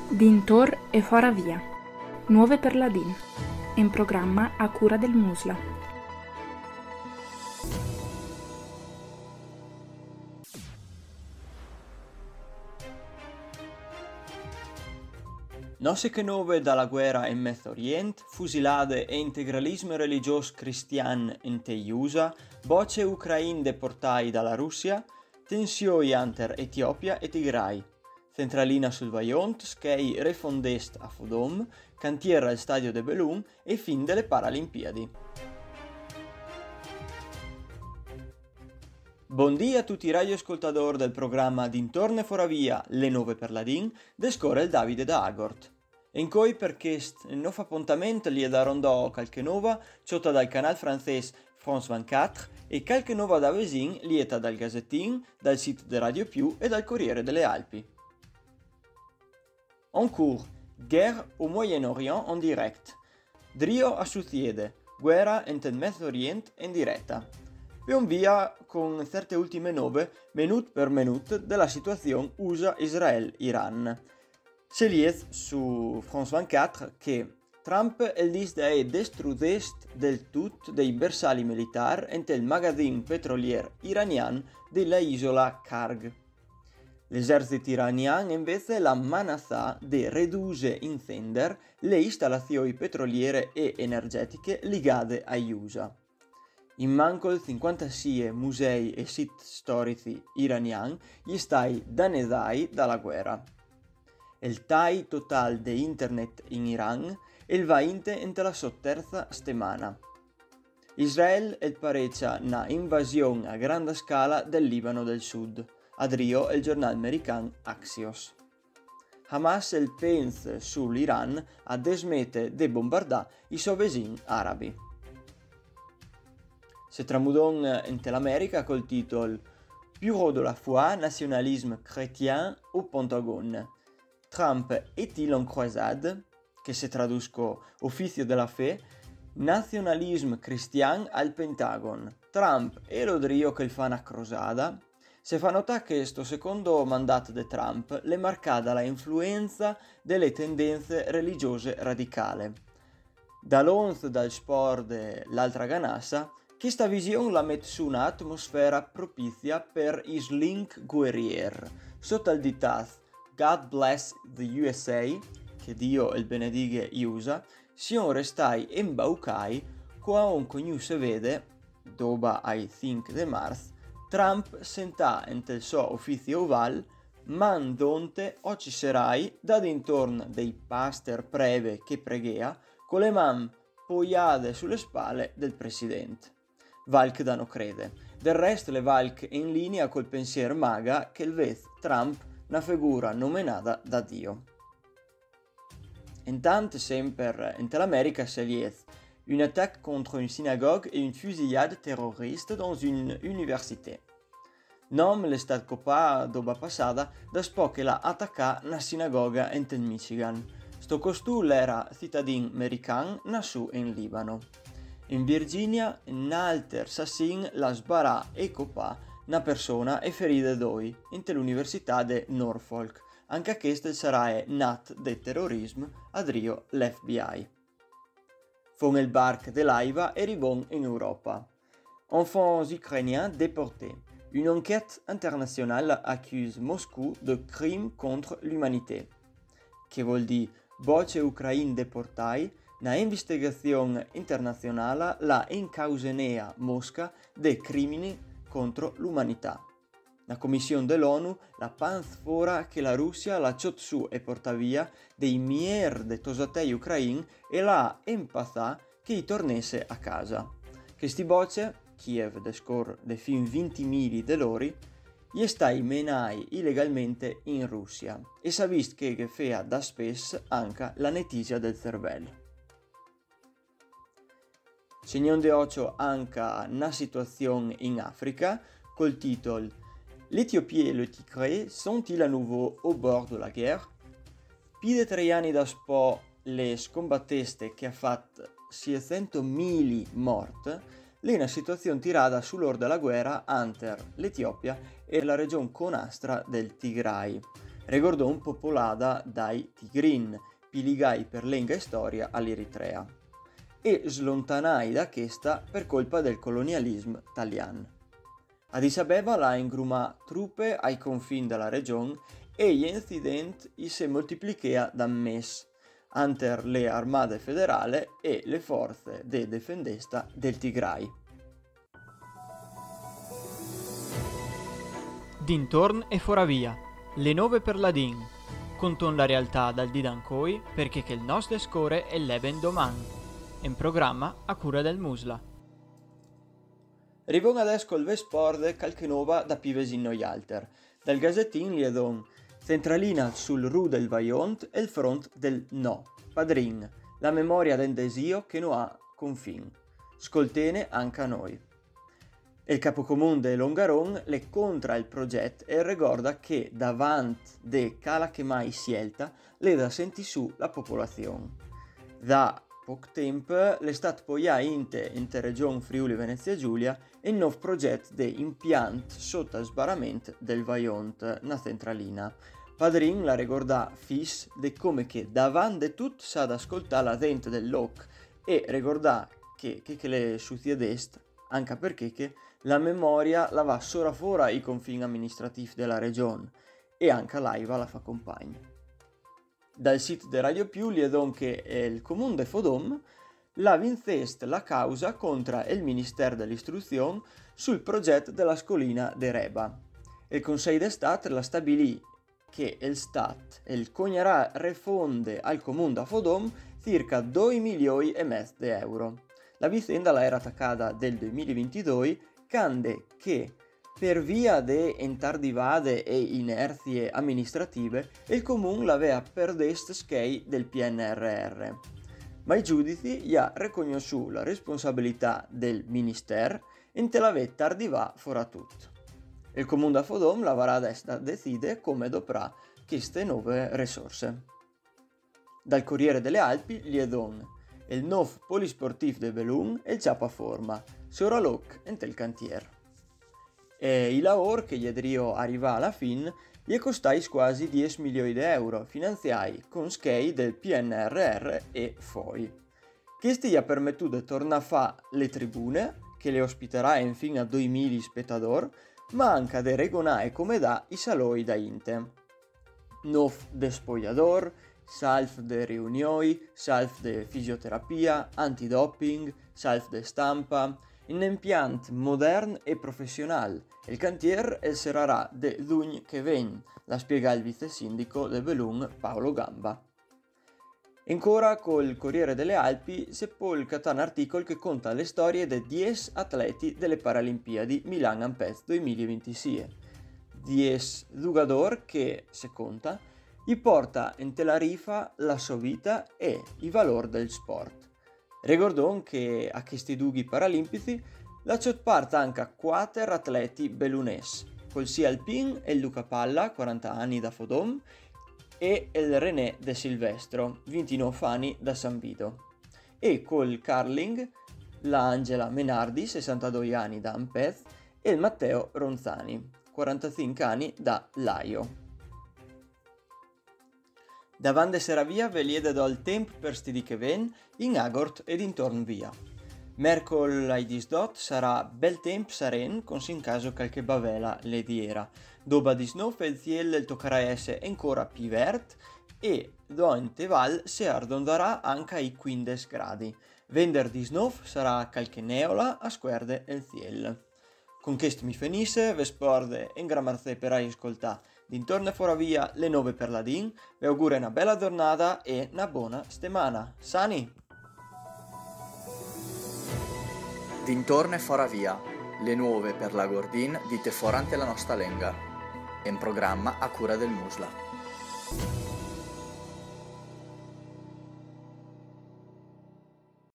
Dintor e fora via. Nuove per la DIN. In programma a cura del Musla. Nosse che nove dalla guerra in Medio Orient, fusilade e integralismo religioso cristian in USA, voce ucrain deportai dalla Russia, tensioni inter Etiopia e Tigray, centralina sul Vajont, schei refondest a Fodom, cantiera al stadio de Belun e fin delle Paralimpiadi. Buondì a tutti i radioascoltatori del programma Dintorne Fora Via, le nove per la DIN, descore il Davide da Agort. In cui perché il nuovo appuntamento li è da rondò qualche nova, ciota dal canale francese France 24 e qualche nova da Vesin lieta dal Gazzettin, dal sito di Radio Più e dal Corriere delle Alpi. En cours, guerre au Moyen-Orient en direct. Drio a succede, guerra in Medio Orient in diretta. Più via con certe ultime nove, minute per minute, della situazione USA-Israel-Iran. Si liet su France 24 che Trump dice di distruggest del tutto dei bersagli militari in il magazzino petroliero iraniano della isola Karg. L'esercito iraniano invece la manazza di ridurre in tender le installazioni petroliere e energetiche legate agli USA. In manco 56 musei e siti storici iraniani gli stai danneggiati dalla guerra. Il tai totale di internet in Iran va in la sua terza settimana. Israele pareggia una invasione a grande scala del Libano del Sud, adrio il giornale americano Axios. Hamas pensa sull'Iran a desmette di bombardare i suoi vicini arabi. Si tramudò in l'America col titolo Bureau de la foi, nationalisme chrétien au Pentagon. Trump est-il en croisade, che si tradusco Ufficio della Fe, nazionalismo cristian al Pentagon. Trump e l'odrio che fa una crosada. Si fa notare che questo secondo mandato di Trump le marcata la influenza delle tendenze religiose radicali. Dall'onz dal sport dell'altra ganassa, questa visione la mette su un'atmosfera propizia per i slink guerrier, sotto il diktat God bless the USA, che Dio il benediga USA, siano restai imbaucai quando non si vede, dopo ai 5 di marzo, Trump senta in il suo ufficio oval, man donte o ci sarai da dintorno dei pastor preve che preghea, con le man poiate sulle spalle del presidente. Valk da no crede. Del resto le Valk è in linea col pensiero maga che il vez Trump una figura nominata da Dio. Intanto sempre in l'America si liet une attaque contre une synagogue et une fusillade terroriste dans une université. Nom l'estate copa doba passata da spo che la attacca una sinagoga in Michigan. Sto costù l'era cittadin american nasu in Libano. In Virginia, un alter assassin la sbarà e copà una persona e ferite due in l'Università di Norfolk, anche questo sarà nat del terrorismo adrio l'FBI. Fon il barc dell'AIVA e rivon in Europa. Enfants ukrainiens déportés. Une enquête internationale accuse Moscou de crimes contre l'humanité. Che vuol dire voce ucrain deportai. Una investigazione internazionale la incausenea Mosca de crimini contro l'umanità. La commissione dell'ONU la panfora che la Russia la su e porta via dei mierde tosatei ucrain e la empatà che i tornesse a casa. Che sti voce, Kiev descor de fin 20.000 dell'ori, gli stai menai illegalmente in Russia e sa vist che fea da spes anche la netisia del cervello. Segnon de ocio anche una situazione in Africa col titolo L'Éthiopie et le Tigré sont-ils à nouveau au bord de la guerre? Pide 3 anni da spo le scombatteste che ha fatto 600.000 morti, lì una situazione tirata sull'orda della guerra entre l'Etiopia e la regione conastra del Tigray. Regordon popolata dai tigrin, piligai per lenga e storia all'Eritrea, e slontanai da questa per colpa del colonialismo italiano. Addis Abeba la ingrumà truppe ai confini della regione e gli incidenti si moltiplicano da mes ante le armate federali e le forze de defendesta del Tigray. Dintorn e foravia, le nove per la din, conton la realtà dal Didancoi perché che il nostro score è l'eben doman, in programma a cura del Musla. Rivon adesso col Vesporde calchenova da Pives in Noialter, dal Gazettin Liedon, centralina sul Ru del Vajont e il front del No, Padrin, la memoria del desio che no ha confin. Scoltene anche a noi. Il capocomune de Longaron le contra il progetto e ricorda che davanti de cala che mai scelta le da senti su la popolazione. Da poco tempo le stat poia inter region Friuli Venezia Giulia il nuovo progetto de impianto sotto sbarramento del Vajont na centralina. Padrin la ricorda fis de come che davanti de tutto sa ad ascoltare la gente del loc e ricorda che le succedest anche perché che la memoria la va sora fuori i confini amministrativi della regione e anche l'AIVA la fa compagna. Dal sito di Radio Più liedon che il comune de Fodom la vincest la causa contro il Ministero dell'Istruzione sul progetto della scolina de Reba. Il Consiglio di Stato la stabilì che il Stat il cognerà refonde al comune da Fodom circa 2,5 milioni di euro. La vicenda la era attaccata del 2022 cande che per via de intardivade e inerzie amministrative il comune l'aveva perdest schei del PNRR. Ma i giudici gli ha riconosciuto la responsabilità del ministero e te l'aveva tardivà fora tutto. Il comune da Fodom lavorerà adesso decide come doprà queste nuove risorse. Dal Corriere delle Alpi liedon il nuovo polisportivo de Belun e il ciapa forma, sora loc ente il cantier. E il lavoro che gli adrio arriva alla fin gli costai quasi 10 milioni di euro finanziati con schei del PNRR e FOI. Questi gli ha permettuto di tornare a fare le tribune, che le ospiterà infine a 2000 spettatori, ma anche di regonare come da i saloi da inte. Nuovo despogliador, salf de riunioni, salf de fisioterapia, antidoping, salf de stampa, un impianto moderno e professionale. Il cantier sarà de l'ugn che ven, la spiega il vice sindaco de Belun Paolo Gamba. Ancora col Corriere delle Alpi si può un articolo che conta le storie dei 10 atleti delle Paralimpiadi Milan Ampez 2026. 10 giocatori che, se conta, gli porta in la rifa la sua vita e i valori del sport. Ricordon che a questi dughi paralimpici la parte anche 4 atleti belunesi, col sia Alpin e il Luca Palla, 40 anni da Fodom, e il René De Silvestro, 29 anni da San Vito. E col curling la Angela Menardi, 62 anni da Ampez, e il Matteo Ronzani, 45 anni da Laio. Davanti a Seravia ve liede do il tempo per stidi che ven in Agort ed intorno via. Mercol ai disdot sarà bel tempo saren con sin caso qualche bavela le diera. Doba di snow il ciel toccherà essere ancora più vert e doante val si ardondarà anche ai 15 gradi. Vender di snow sarà qualche neola a squerde il ciel. Con questo mi finisse, ve sporde in gramarze per ascoltare. Dintorno e fuori via le 9 per la DIN, vi auguro una bella giornata e una buona settimana. Sani! Dintorno e fuori via, le 9 per la Gordin dite forante la nostra lenga. In programma a cura del Musla.